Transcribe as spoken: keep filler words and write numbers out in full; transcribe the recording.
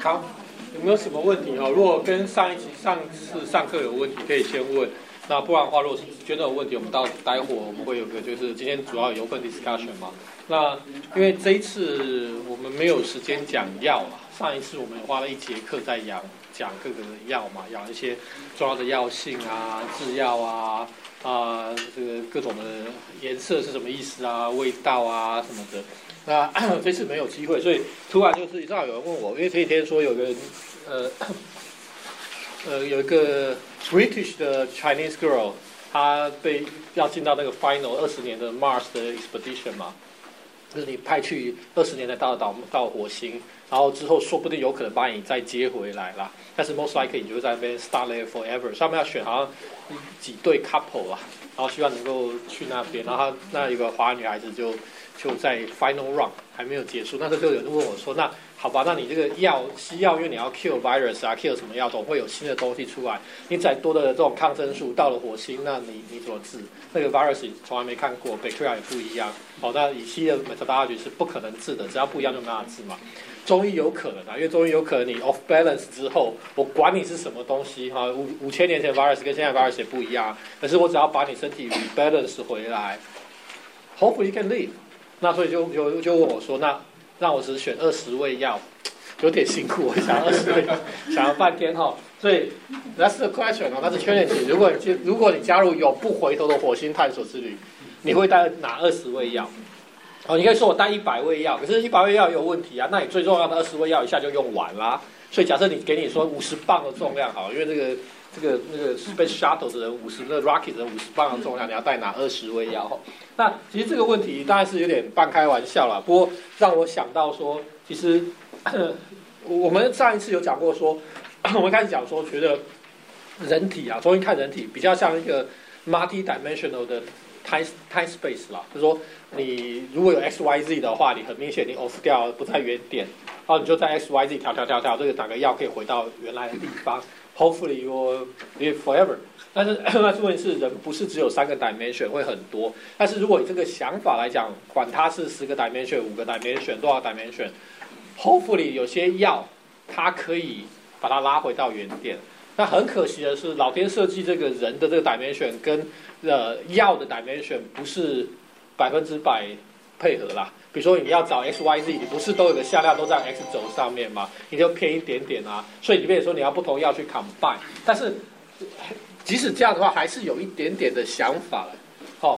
好，有没有什么问题哦？如果跟上一期上次上课有问题，可以先问。那不然的话，如果是觉得有问题，我们到待会我们会有个就是今天主要有 open discussion 嘛。那因为这一次我们没有时间讲药嘛，上一次我们花了一节课在讲讲各个药嘛，讲一些重要的药性啊、制药啊。啊、呃，这个各种的颜色是什么意思啊？味道啊什么的。那这次没有机会，所以突然就是正好有人问我，因为前几天说有个呃呃有一个 British 的 Chinese girl， 她被要进到那个 final 二十年的 Mars 的 expedition 嘛，就是你派去二十年才到到到火星，然后之后说不定有可能把你再接回来啦。但是 most likely 你就会在那边 start there forever， 所以他们要选好像几对 couple 啊，然后希望能够去那边。然后他那有个华人女孩子就就在 final round 还没有结束，那时候就有人问我说，那好吧，那你这个药西药，因为你要 kill virus 啊 ，kill 什么药，总会有新的东西出来。你再多的这种抗生素到了火星，那你你怎么治？那个 virus 从来没看过 ，bacteria 也不一样。好，那以西的 methodology 是不可能治的，只要不一样就没办法治嘛。中医有可能啊，因为中医有可能你 off balance 之后，我管你是什么东西哈，五五千年前 virus 跟现在 virus 也不一样，可是我只要把你身体 rebalance 回来 ，hopefully you can live。那所以就就就问我说，那让我只选二十味药，有点辛苦，我想二十味，想了半天哈。所以 that's the question 哦，那是缺点题。如果你如果你加入有不回头的火星探索之旅，你会带哪二十味药？哦，你可以说我带一百味药，可是一百味药有问题啊。那你最重要的二十味药一下就用完啦。所以假设你给你说五十磅的重量好，因为这个这个那个 Space Shuttle 的人五十，那个 Rocket 的五十磅的重量，你要带哪二十味药？那其实这个问题当然是有点半开玩笑啦。不过让我想到说，其实我们上一次有讲过说，我们开始讲说，觉得人体啊，中医看人体比较像一个 multi-dimensional 的 time time space 啦，就是说你如果有 x y z 的话，你很明显你 off 掉不在原点，然后你就在 x y z 调调调调，这个哪个药可以回到原来的地方 ，hopefully you live forever。但是但是问题是，人不是只有三个 dimension， 会很多。但是如果你这个想法来讲，管它是十个 dimension、五个 dimension、多少 dimension，hopefully 有些药它可以把它拉回到原点。那很可惜的是，老天设计这个人的这个 dimension 跟呃药的 dimension 不是百分之百配合啦。比如说你要找 x y z， 你不是都有个向量都在 x 轴上面吗？你就偏一点点啊。所以里面说你要不同药去 combine， 但是即使这样的话，还是有一点点的想法了。好、哦，